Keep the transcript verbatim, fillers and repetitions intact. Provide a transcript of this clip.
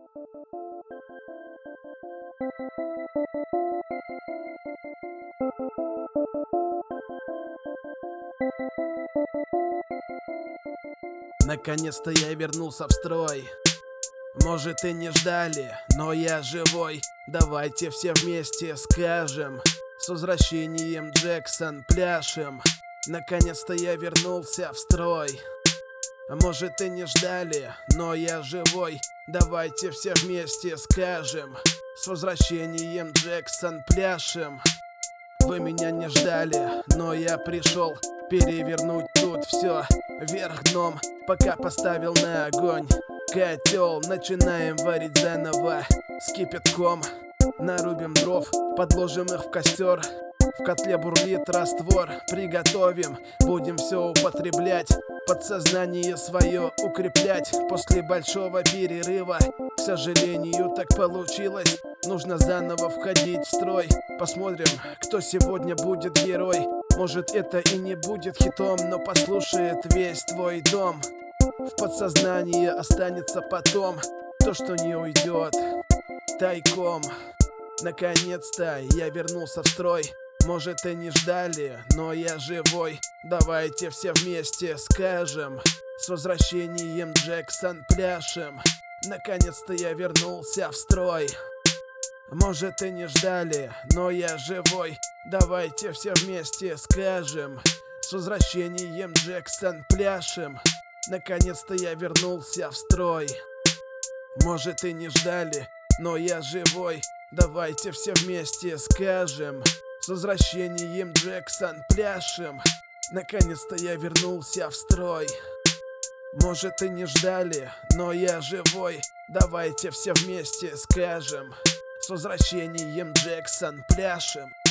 Наконец-то я вернулся в строй. Может, и не ждали, но я живой. Давайте все вместе скажем: с возвращением, Джексон, пляшем. Наконец-то я вернулся в строй. Может, и не ждали, но я живой. Давайте все вместе скажем: с возвращением, Джексон, пляшем. Вы меня не ждали, но я пришел перевернуть тут все вверх дном, пока поставил на огонь котел. Начинаем варить заново с кипятком. Нарубим дров, подложим их в костер. В котле бурлит раствор, приготовим. Будем все употреблять, подсознание свое укреплять. После большого перерыва, к сожалению, так получилось. Нужно заново входить в строй. Посмотрим, кто сегодня будет герой. Может, это и не будет хитом, но послушает весь твой дом. В подсознании останется потом то, что не уйдет тайком. Наконец-то я вернулся в строй. Может, и не ждали, но я живой. Давайте все вместе скажем: с возвращением, Джексон, пляшем. Наконец-то я вернулся в строй. Может, и не ждали, но я живой. Давайте все вместе скажем: с возвращением, Джексон, пляшем. Наконец-то я вернулся в строй. Может, и не ждали, но я живой. Давайте все вместе скажем: с возвращением, Джексон, пляшем. Наконец-то я вернулся в строй. Может, и не ждали, но я живой. Давайте все вместе скажем: с возвращением, Джексон, пляшем.